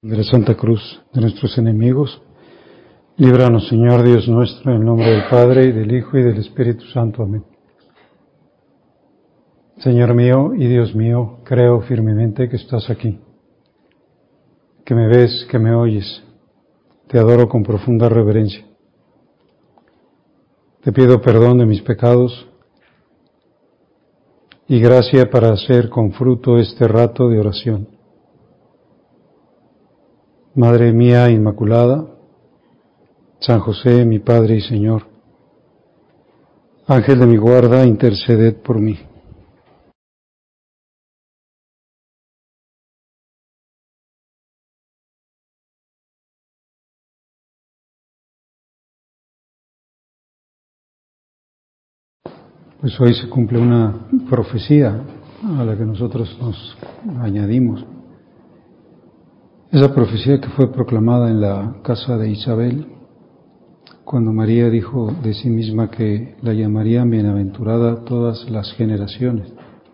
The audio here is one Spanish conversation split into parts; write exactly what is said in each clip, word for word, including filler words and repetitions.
De la Santa Cruz de nuestros enemigos, líbranos, Señor Dios nuestro, en el nombre del Padre, y del Hijo, y del Espíritu Santo. Amén. Señor mío y Dios mío, creo firmemente que estás aquí, que me ves, que me oyes. Te adoro con profunda reverencia. Te pido perdón de mis pecados y gracia para hacer con fruto este rato de oración. Madre mía Inmaculada, San José, mi Padre y Señor, Ángel de mi guarda, interceded por mí. Pues hoy se cumple una profecía a la que nosotros nos añadimos. Esa profecía que fue proclamada en la casa de Isabel, cuando María dijo de sí misma que la llamarían bienaventurada todas las generaciones.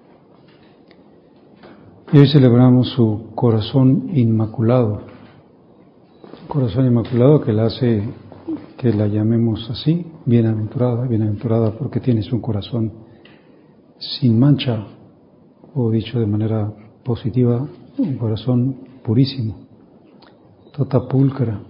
Y hoy celebramos su corazón inmaculado, corazón inmaculado que la hace que la llamemos así, bienaventurada, bienaventurada porque tienes un corazón sin mancha, o dicho de manera positiva, un corazón purísimo, tota pulcra.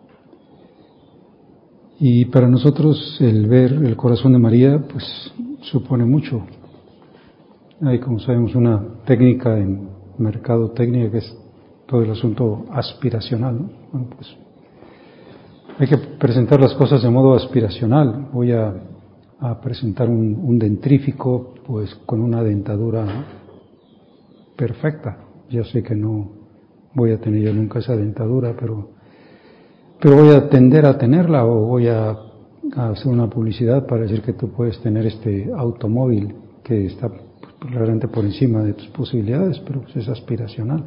Y para nosotros el ver el corazón de María, pues supone mucho. Hay, como sabemos, una técnica en mercadotecnia que es todo el asunto aspiracional, ¿no? Bueno, pues hay que presentar las cosas de modo aspiracional. Voy a, a presentar un, un dentrífico, pues con una dentadura perfecta. Ya sé que no voy a tener yo nunca esa dentadura, pero, pero voy a tender a tenerla, o voy a, a hacer una publicidad para decir que tú puedes tener este automóvil que está realmente por encima de tus posibilidades, pero pues es aspiracional.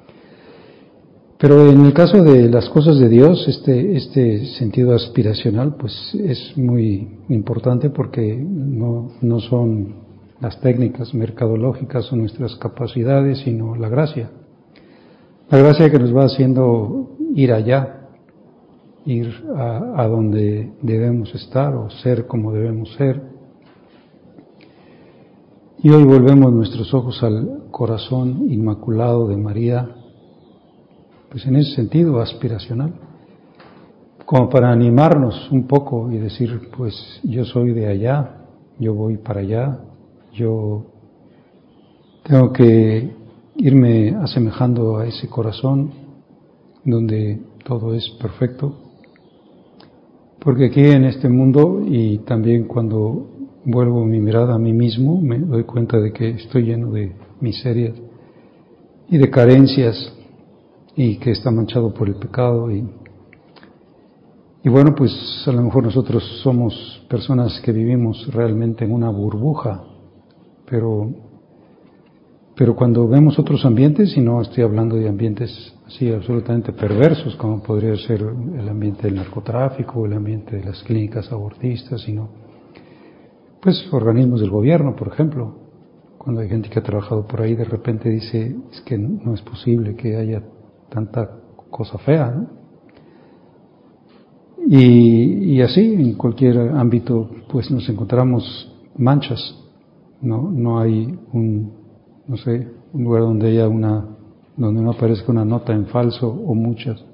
Pero en el caso de las cosas de Dios, este, este sentido aspiracional pues es muy importante, porque no, no son las técnicas mercadológicas o nuestras capacidades, sino la gracia. La gracia que nos va haciendo ir allá, ir a, a donde debemos estar o ser como debemos ser. Y hoy volvemos nuestros ojos al corazón inmaculado de María, pues en ese sentido aspiracional, como para animarnos un poco y decir, pues yo soy de allá, yo voy para allá, yo tengo que irme asemejando a ese corazón donde todo es perfecto, porque aquí en este mundo, y también cuando vuelvo mi mirada a mí mismo, me doy cuenta de que estoy lleno de miserias y de carencias, y que está manchado por el pecado, y, y bueno, pues a lo mejor nosotros somos personas que vivimos realmente en una burbuja, pero, pero cuando vemos otros ambientes, y no estoy hablando de ambientes así absolutamente perversos, como podría ser el ambiente del narcotráfico, el ambiente de las clínicas abortistas, sino pues organismos del gobierno, por ejemplo. Cuando hay gente que ha trabajado por ahí, de repente dice, es que no es posible que haya tanta cosa fea, ¿no? Y, y así, en cualquier ámbito, pues nos encontramos manchas, ¿no? No hay un, no sé, un lugar donde haya una, donde no aparezca una nota en falso, o muchas.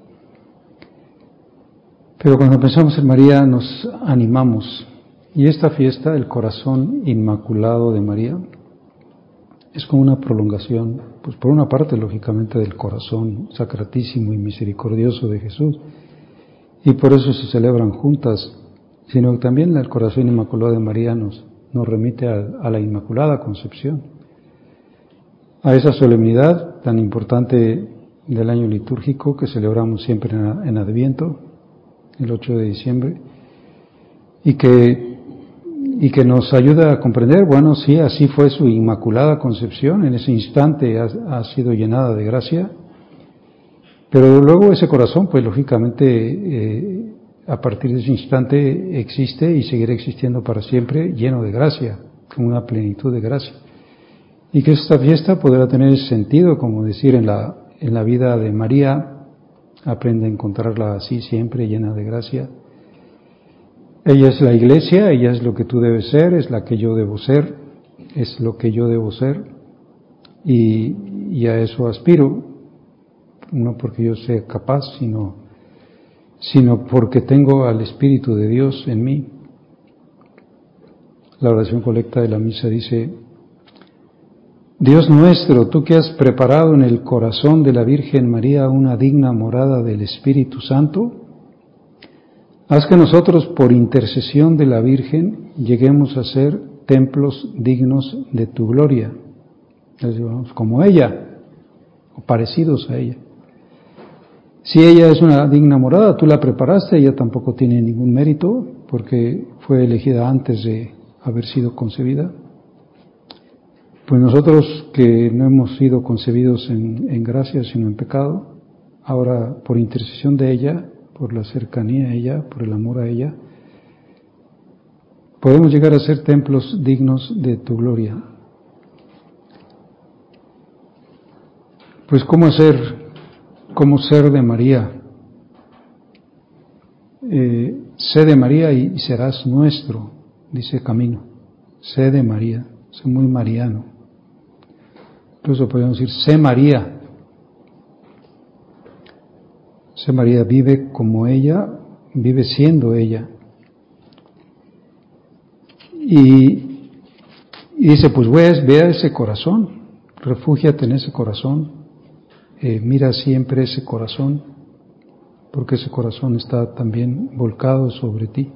Pero cuando pensamos en María nos animamos, y esta fiesta, el corazón inmaculado de María, es como una prolongación, pues por una parte, lógicamente, del corazón sacratísimo y misericordioso de Jesús, y por eso se celebran juntas, sino que también el corazón inmaculado de María nos, nos remite a, a la Inmaculada Concepción, a esa solemnidad tan importante del año litúrgico que celebramos siempre en, en Adviento, el ocho de diciembre, y que y que nos ayuda a comprender, bueno, sí, así fue su Inmaculada Concepción, en ese instante ha, ha sido llenada de gracia, pero luego ese corazón, pues lógicamente, eh, a partir de ese instante existe y seguirá existiendo para siempre, lleno de gracia, con una plenitud de gracia. Y que esta fiesta podrá tener sentido, como decir, en la, en la vida de María, Aprende a encontrarla así siempre, llena de gracia. Ella es la iglesia, ella es lo que tú debes ser, es la que yo debo ser, es lo que yo debo ser, y, y a eso aspiro, no porque yo sea capaz, sino, sino porque tengo al Espíritu de Dios en mí. La oración colecta de la misa dice: Dios nuestro, tú que has preparado en el corazón de la Virgen María una digna morada del Espíritu Santo, haz que nosotros, por intercesión de la Virgen, lleguemos a ser templos dignos de tu gloria, como ella, o parecidos a ella. Si ella es una digna morada, tú la preparaste, ella tampoco tiene ningún mérito, porque fue elegida antes de haber sido concebida. Pues nosotros que no hemos sido concebidos en, en gracia, sino en pecado, ahora por intercesión de ella, por la cercanía a ella, por el amor a ella, podemos llegar a ser templos dignos de tu gloria. Pues cómo ser, cómo ser de María. Eh, sé de María y serás nuestro, dice Camino. Sé de María, sé muy mariano. Incluso podemos decir, sé María. Sé María, vive como ella, vive siendo ella. Y, y dice, pues ve, ve a ese corazón, refúgiate en ese corazón, eh, mira siempre ese corazón, porque ese corazón está también volcado sobre ti.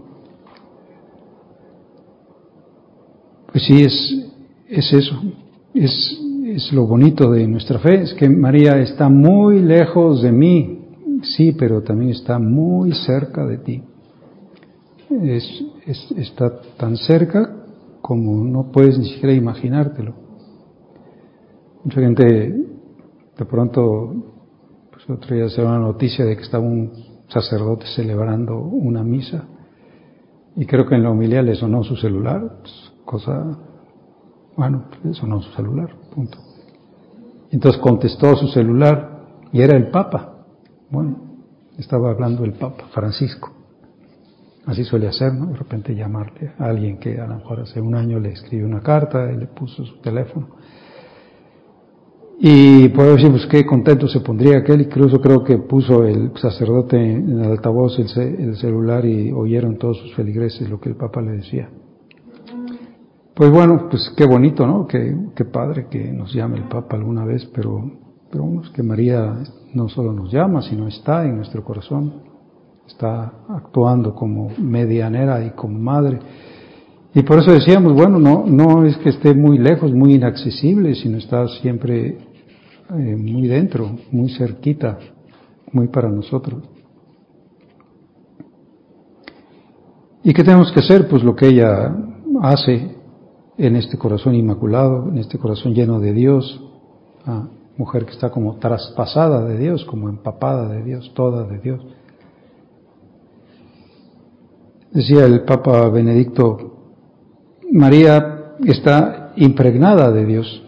Pues sí, es, es eso, es, es lo bonito de nuestra fe, es que María está muy lejos de mí, sí, pero también está muy cerca de ti. Es, es, está tan cerca como no puedes ni siquiera imaginártelo. Mucha gente, de pronto, pues otro día se da una noticia de que estaba un sacerdote celebrando una misa y creo que en la homilía le sonó su celular, pues, cosa, bueno, le sonó su celular, punto. Entonces contestó su celular y era el Papa. Bueno, estaba hablando el Papa Francisco. Así suele hacer, ¿no? De repente llamarle a alguien que a lo mejor hace un año le escribió una carta y le puso su teléfono. Y puedo decir, pues qué contento se pondría aquel, incluso creo que puso el sacerdote en el altavoz el, el celular y oyeron todos sus feligreses lo que el Papa le decía. Pues bueno, pues qué bonito, ¿no? Qué, qué padre que nos llame el Papa alguna vez, pero, pero bueno, es que María no solo nos llama, sino está en nuestro corazón, está actuando como medianera y como madre. Y por eso decíamos, bueno, no, no es que esté muy lejos, muy inaccesible, sino está siempre eh, muy dentro, muy cerquita, muy para nosotros. ¿Y qué tenemos que hacer? Pues lo que ella hace en este corazón inmaculado, en este corazón lleno de Dios, ah, mujer que está como traspasada de Dios, como empapada de Dios, toda de Dios. Decía el Papa Benedicto, María está impregnada de Dios.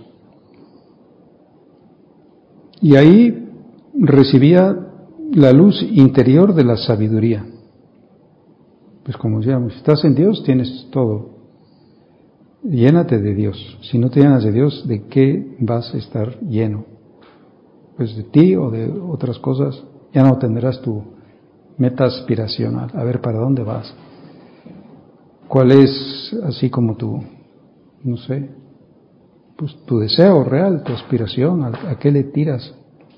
Y ahí recibía la luz interior de la sabiduría. Pues como decíamos, si estás en Dios, tienes todo. Llénate de Dios. Si no te llenas de Dios, ¿de qué vas a estar lleno? Pues de ti o de otras cosas. Ya no tendrás tu meta aspiracional. A ver, ¿para dónde vas? ¿Cuál es, así como tu, no sé, pues tu deseo real, tu aspiración? ¿A, a qué le tiras?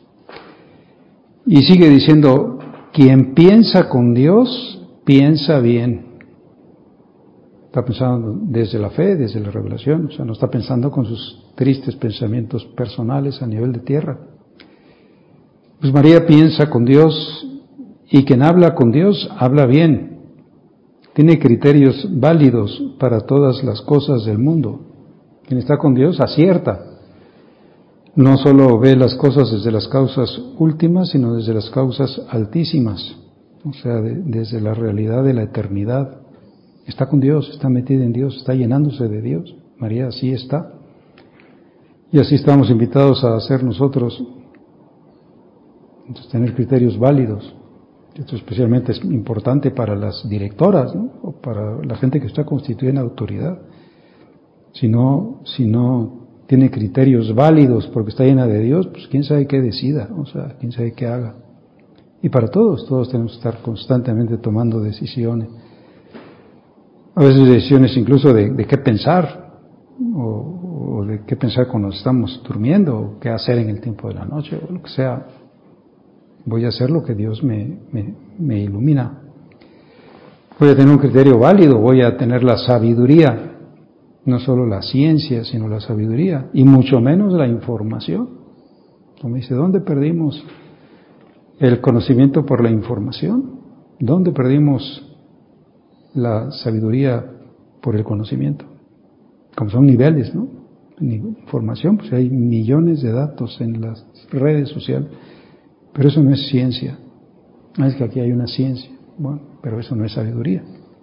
Y sigue diciendo, quien piensa con Dios, piensa bien. Está pensando desde la fe, desde la revelación, o sea, no está pensando con sus tristes pensamientos personales a nivel de tierra. Pues María piensa con Dios y quien habla con Dios habla bien. Tiene criterios válidos para todas las cosas del mundo. Quien está con Dios acierta. No solo ve las cosas desde las causas últimas, sino desde las causas altísimas, o sea, de, desde la realidad de la eternidad. Está con Dios, está metida en Dios, está llenándose de Dios. María así está. Y así estamos invitados a hacer nosotros. Entonces, tener criterios válidos. Esto especialmente es importante para las directoras, ¿no? O para la gente que está constituida en autoridad. Si no, si no tiene criterios válidos porque está llena de Dios, pues quién sabe qué decida, o sea, quién sabe qué haga. Y para todos, todos tenemos que estar constantemente tomando decisiones. A veces decisiones incluso de, de qué pensar, o, o de qué pensar cuando estamos durmiendo, o qué hacer en el tiempo de la noche, o lo que sea. Voy a hacer lo que Dios me, me, me ilumina. Voy a tener un criterio válido, voy a tener la sabiduría, no solo la ciencia, sino la sabiduría, y mucho menos la información. Como dice, ¿dónde perdimos el conocimiento por la información? ¿Dónde perdimos la sabiduría por el conocimiento? Como son niveles, ¿no? En información, pues hay millones de datos en las redes sociales, pero eso no es ciencia. Es que aquí hay una ciencia, bueno, pero eso no es sabiduría.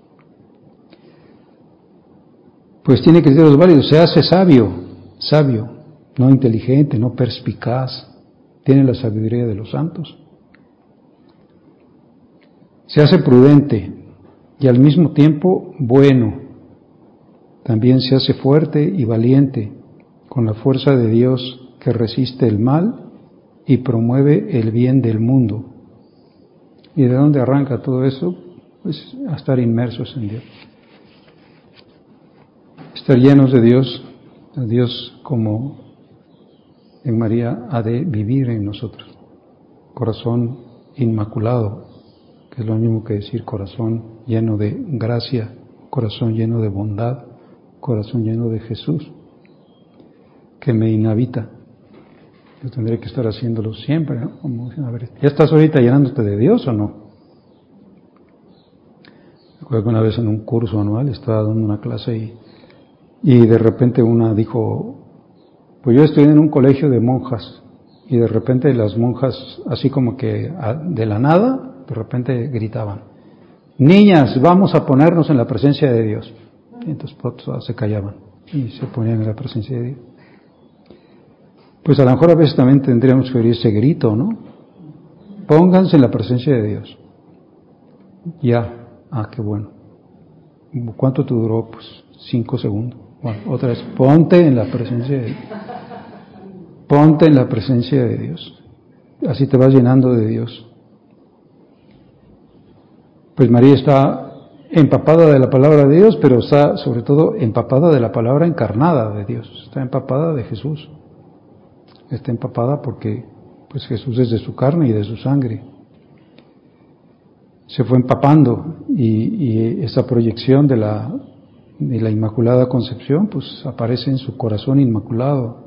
Pues tiene criterios válidos, se hace sabio, sabio, no inteligente, no perspicaz, tiene la sabiduría de los santos. Se hace prudente y al mismo tiempo bueno. También se hace fuerte y valiente con la fuerza de Dios que resiste el mal y promueve el bien del mundo. ¿Y de dónde arranca todo eso? Pues a estar inmersos en Dios. Estar llenos de Dios, a Dios como en María ha de vivir en nosotros. Corazón inmaculado, que es lo mismo que decir corazón lleno de gracia, corazón lleno de bondad, corazón lleno de Jesús, que me inhabita. Yo tendré que estar haciéndolo siempre, ¿no? Como, a ver, ¿ya estás ahorita llenándote de Dios o no? Recuerdo que una vez en un curso anual estaba dando una clase y, y de repente una dijo, pues yo estoy en un colegio de monjas, y de repente las monjas, así como que de la nada, de repente gritaban, niñas, vamos a ponernos en la presencia de Dios. Y entonces todas se callaban y se ponían en la presencia de Dios. Pues a lo mejor a veces también tendríamos que oír ese grito, ¿no? Pónganse en la presencia de Dios. Ya, ah, qué bueno. ¿Cuánto te duró? Pues cinco segundos. Bueno, otra vez, ponte en la presencia de Dios. Ponte en la presencia de Dios. Así te vas llenando de Dios. Pues María está empapada de la palabra de Dios, pero está sobre todo empapada de la palabra encarnada de Dios. Está empapada de Jesús. Está empapada porque pues Jesús es de su carne y de su sangre. Se fue empapando y, y esa proyección de la, de la Inmaculada Concepción pues aparece en su corazón inmaculado.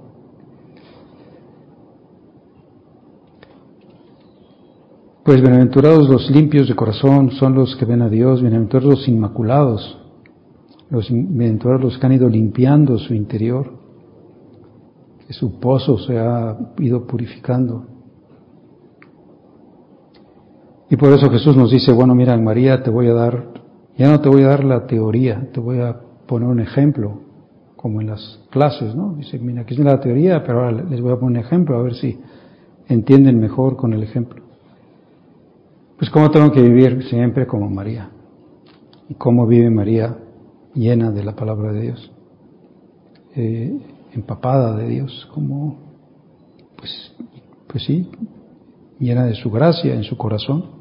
Pues bienaventurados los limpios de corazón, son los que ven a Dios, bienaventurados los inmaculados, los bienaventurados los que han ido limpiando su interior, que su pozo se ha ido purificando. Y por eso Jesús nos dice, bueno, mira, María, te voy a dar, ya no te voy a dar la teoría, te voy a poner un ejemplo, como en las clases, ¿no? Dice, mira, aquí es la teoría, pero ahora les voy a poner un ejemplo, a ver si entienden mejor con el ejemplo. Pues cómo tengo que vivir siempre como María. Y cómo vive María llena de la palabra de Dios, eh, empapada de Dios, como, pues, pues sí, llena de su gracia en su corazón.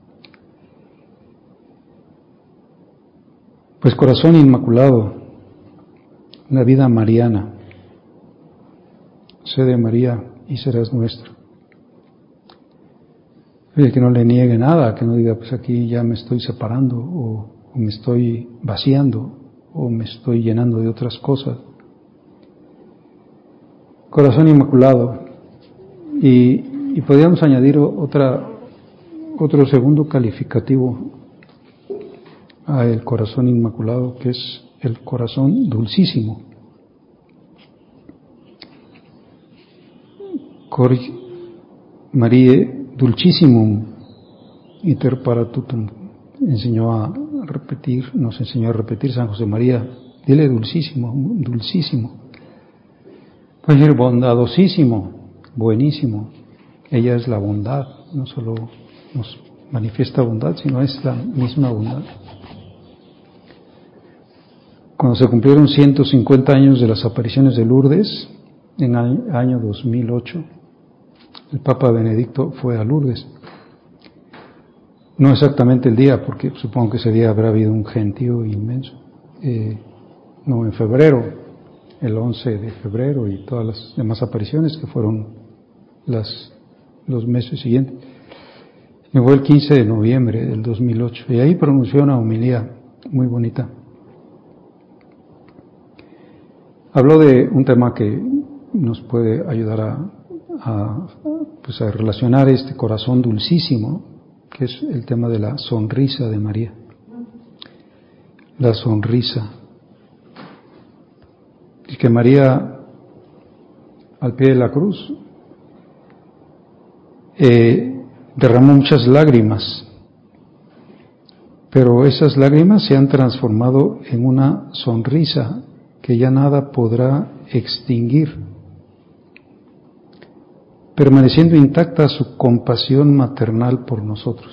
Pues corazón inmaculado, una vida mariana. Sé de María y serás nuestro. Oye, que no le niegue nada, que no diga, pues aquí ya me estoy separando, o, o me estoy vaciando, o me estoy llenando de otras cosas. Corazón inmaculado. Y, y podríamos añadir otra, otro segundo calificativo a el corazón inmaculado, que es el corazón dulcísimo. Cor Marie dulcissimum iter paratutum, enseñó a repetir, nos enseñó a repetir San José María, dile dulcísimo, dulcísimo. Puede decir bondadosísimo, buenísimo. Ella es la bondad, no solo nos manifiesta bondad, sino es la misma bondad. Cuando se cumplieron ciento cincuenta años de las apariciones de Lourdes, en el año dos mil ocho, el Papa Benedicto fue a Lourdes. No exactamente el día, porque supongo que ese día habrá habido un gentío inmenso. Eh, no, en febrero, el once de febrero y todas las demás apariciones que fueron las, los meses siguientes. Y fue el quince de noviembre del dos mil ocho y ahí pronunció una homilía muy bonita. Habló de un tema que nos puede ayudar a, a, pues a relacionar este corazón dulcísimo, que es el tema de la sonrisa de María. La sonrisa. Y que María, al pie de la cruz, eh, derramó muchas lágrimas, pero esas lágrimas se han transformado en una sonrisa que ya nada podrá extinguir, permaneciendo intacta su compasión maternal por nosotros.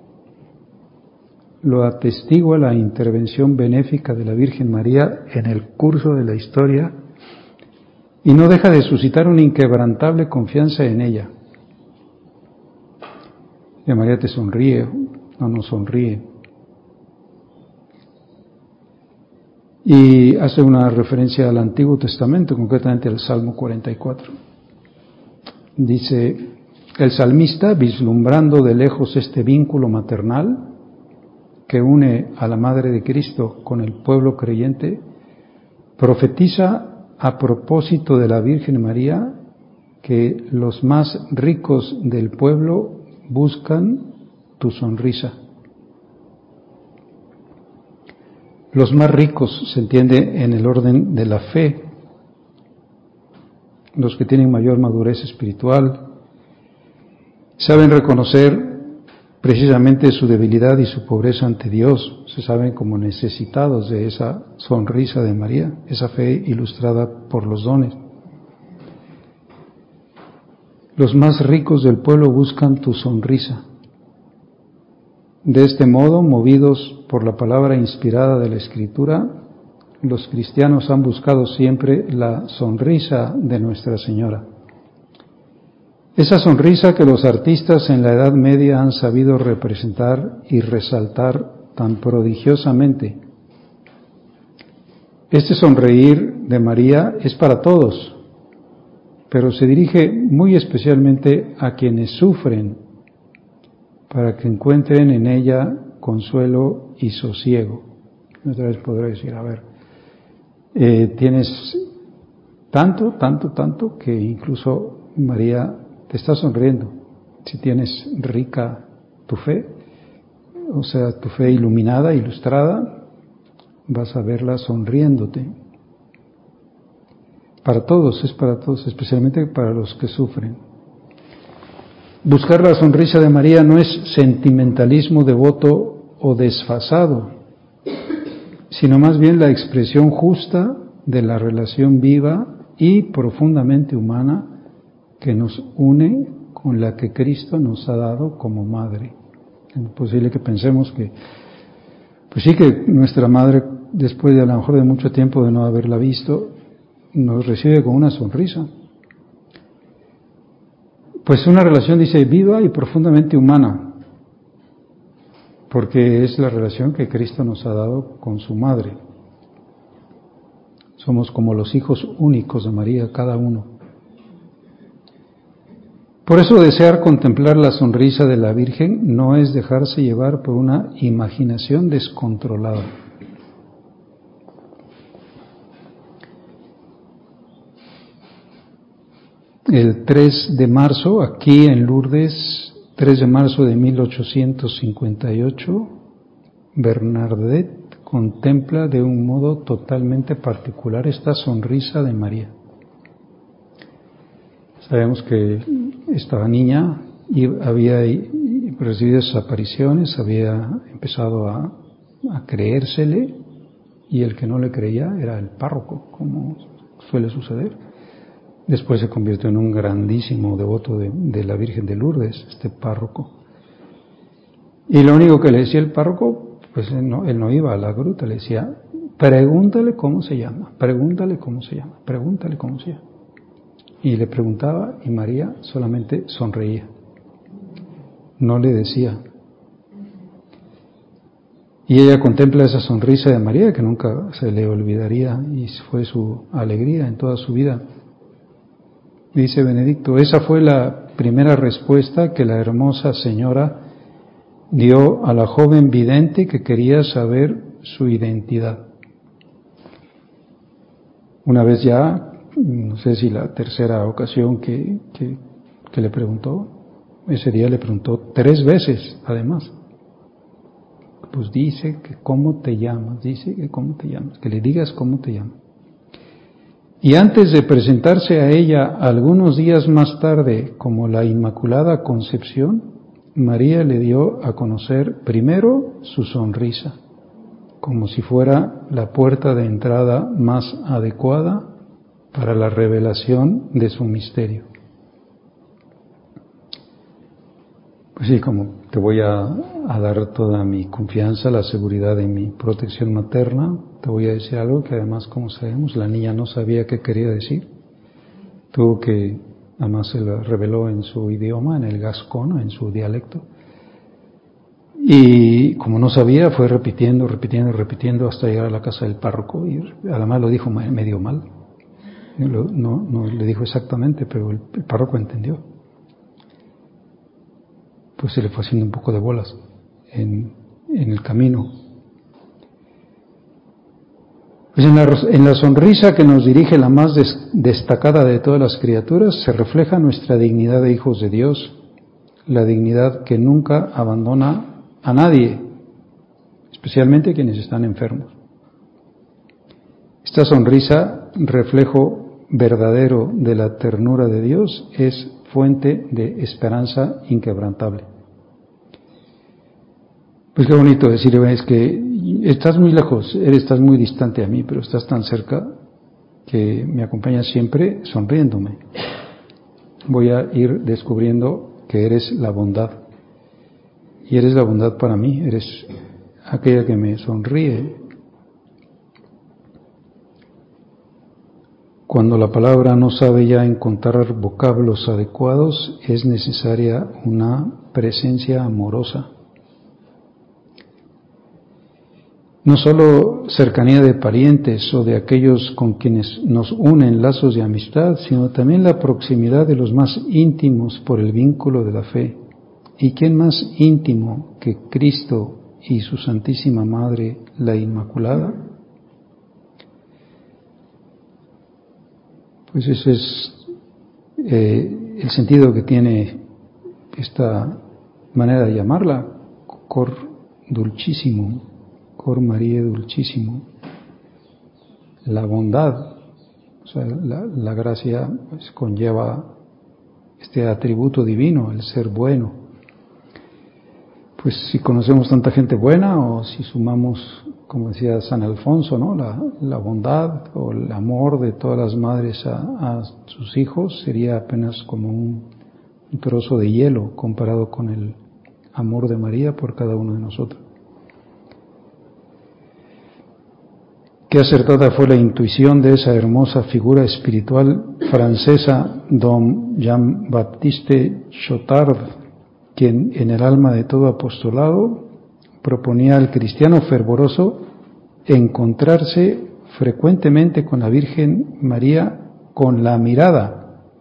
Lo atestigua la intervención benéfica de la Virgen María en el curso de la historia y no deja de suscitar una inquebrantable confianza en ella. Que María te sonríe o no sonríe. Y hace una referencia al Antiguo Testamento, concretamente al Salmo cuarenta y cuatro. Dice, el salmista, vislumbrando de lejos este vínculo maternal que une a la Madre de Cristo con el pueblo creyente, profetiza a propósito de la Virgen María que los más ricos del pueblo buscan tu sonrisa. Los más ricos se entiende en el orden de la fe, los que tienen mayor madurez espiritual, saben reconocer precisamente su debilidad y su pobreza ante Dios, se saben como necesitados de esa sonrisa de María, esa fe ilustrada por los dones. Los más ricos del pueblo buscan tu sonrisa. De este modo, movidos por la palabra inspirada de la Escritura, los cristianos han buscado siempre la sonrisa de Nuestra Señora. Esa sonrisa que los artistas en la Edad Media han sabido representar y resaltar tan prodigiosamente. Este sonreír de María es para todos, pero se dirige muy especialmente a quienes sufren, para que encuentren en ella consuelo y sosiego. Otra vez podré decir, a ver, eh, tienes tanto, tanto, tanto, que incluso María te está sonriendo. Si tienes rica tu fe, o sea, tu fe iluminada, ilustrada, vas a verla sonriéndote. Para todos, es para todos, especialmente para los que sufren. Buscar la sonrisa de María no es sentimentalismo devoto o desfasado, sino más bien la expresión justa de la relación viva y profundamente humana que nos une con la que Cristo nos ha dado como madre. Es posible que pensemos que, pues sí que nuestra madre, después de a lo mejor de mucho tiempo de no haberla visto, nos recibe con una sonrisa. Pues una relación, dice, viva y profundamente humana, porque es la relación que Cristo nos ha dado con su madre. Somos como los hijos únicos de María, cada uno. Por eso desear contemplar la sonrisa de la Virgen no es dejarse llevar por una imaginación descontrolada. El tres de marzo, aquí en Lourdes, tres de marzo de mil ochocientos cincuenta y ocho, Bernadette contempla de un modo totalmente particular esta sonrisa de María. Sabemos que esta niña había recibido esas apariciones, había empezado a, a creérsele, y el que no le creía era el párroco, como suele suceder. Después se convirtió en un grandísimo devoto de, de la Virgen de Lourdes, este párroco. Y lo único que le decía el párroco, pues él no, él no iba a la gruta, le decía, pregúntale cómo se llama, pregúntale cómo se llama, pregúntale cómo se llama. Y le preguntaba y María solamente sonreía, no le decía. Y ella contempla esa sonrisa de María que nunca se le olvidaría y fue su alegría en toda su vida. Dice Benedicto, esa fue la primera respuesta que la hermosa señora dio a la joven vidente que quería saber su identidad. Una vez ya, no sé si la tercera ocasión que, que, que le preguntó, ese día le preguntó tres veces además. Pues dice que cómo te llamas, dice que cómo te llamas, que le digas cómo te llamas. Y antes de presentarse a ella algunos días más tarde como la Inmaculada Concepción, María le dio a conocer primero su sonrisa, como si fuera la puerta de entrada más adecuada para la revelación de su misterio. Pues sí, como te voy a, a dar toda mi confianza, la seguridad de mi protección materna, te voy a decir algo que además, como sabemos, la niña no sabía qué quería decir. Tuvo que, además se lo reveló en su idioma, en el gascón, en su dialecto. Y como no sabía, fue repitiendo, repitiendo, repitiendo hasta llegar a la casa del párroco. Y además lo dijo medio mal. No, no le dijo exactamente, pero el, el párroco entendió. Pues se le fue haciendo un poco de bolas en, en el camino. Pues en la, en la sonrisa que nos dirige la más des, destacada de todas las criaturas se refleja nuestra dignidad de hijos de Dios, la dignidad que nunca abandona a nadie, especialmente quienes están enfermos. Esta sonrisa, reflejo verdadero de la ternura de Dios, es fuente de esperanza inquebrantable. Pues qué bonito decir, es que estás muy lejos, eres, estás muy distante a mí, pero estás tan cerca que me acompañas siempre sonriéndome. Voy a ir descubriendo que eres la bondad. Y eres la bondad para mí, eres aquella que me sonríe. Cuando la palabra no sabe ya encontrar vocablos adecuados, es necesaria una presencia amorosa. No solo cercanía de parientes o de aquellos con quienes nos unen lazos de amistad, sino también la proximidad de los más íntimos por el vínculo de la fe. ¿Y quién más íntimo que Cristo y su Santísima Madre, la Inmaculada? Pues ese es eh, el sentido que tiene esta manera de llamarla, cor dulcísimo. Cor María Dulcísimo, la bondad, o sea, la, la gracia pues, conlleva este atributo divino, el ser bueno. Pues si conocemos tanta gente buena o si sumamos, como decía San Alfonso, ¿no? la, la bondad o el amor de todas las madres a, a sus hijos sería apenas como un, un trozo de hielo comparado con el amor de María por cada uno de nosotros. Qué acertada fue la intuición de esa hermosa figura espiritual francesa, don Jean-Baptiste Chotard, quien en el alma de todo apostolado proponía al cristiano fervoroso encontrarse frecuentemente con la Virgen María con la mirada.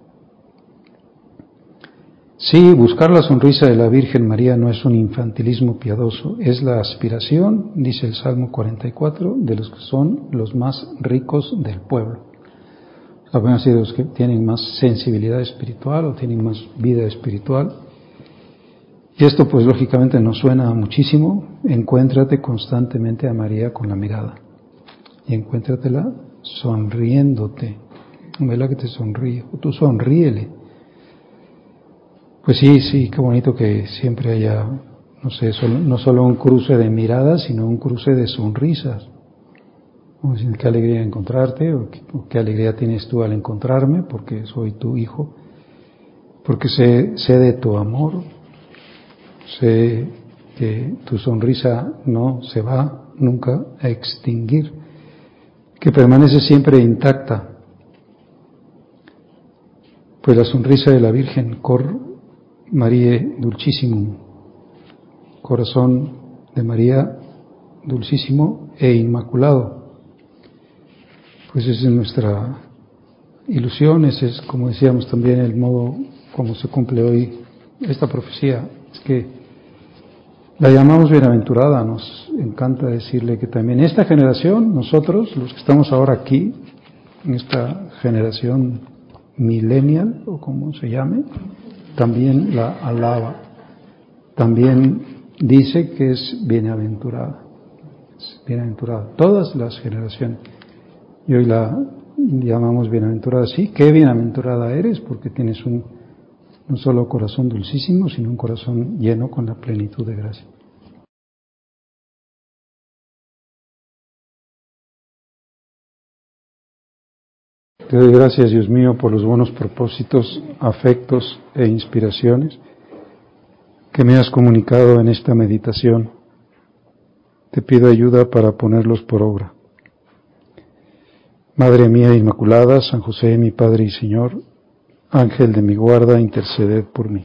Sí, buscar la sonrisa de la Virgen María no es un infantilismo piadoso, es la aspiración, dice el Salmo cuarenta y cuatro, de los que son los más ricos del pueblo. Apenas de los que tienen más sensibilidad espiritual o tienen más vida espiritual. Y esto pues lógicamente nos suena muchísimo. Encuéntrate constantemente a María con la mirada. Y encuéntratela sonriéndote. Vela que te sonríe, o tú sonríele. Pues sí, sí, qué bonito que siempre haya, no sé, solo, no solo un cruce de miradas, sino un cruce de sonrisas. Como diciendo, qué alegría encontrarte, o qué, o qué alegría tienes tú al encontrarme, porque soy tu hijo, porque sé, sé de tu amor, sé que tu sonrisa no se va nunca a extinguir, que permanece siempre intacta. Pues la sonrisa de la Virgen, Cor Marie Dulcissimum, corazón de María dulcísimo e inmaculado, pues esa es nuestra ilusión, ese es, como decíamos también, el modo como se cumple hoy esta profecía, es que la llamamos bienaventurada. Nos encanta decirle que también esta generación, nosotros, los que estamos ahora aquí, en esta generación millennial, o como se llame, también la alaba, también dice que es bienaventurada, es bienaventurada, todas las generaciones, y hoy la llamamos bienaventurada. Sí, qué bienaventurada eres, porque tienes un no solo corazón dulcísimo, sino un corazón lleno con la plenitud de gracia. Te doy gracias, Dios mío, por los buenos propósitos, afectos e inspiraciones que me has comunicado en esta meditación. Te pido ayuda para ponerlos por obra. Madre mía Inmaculada, San José, mi Padre y Señor, Ángel de mi guarda, interceded por mí.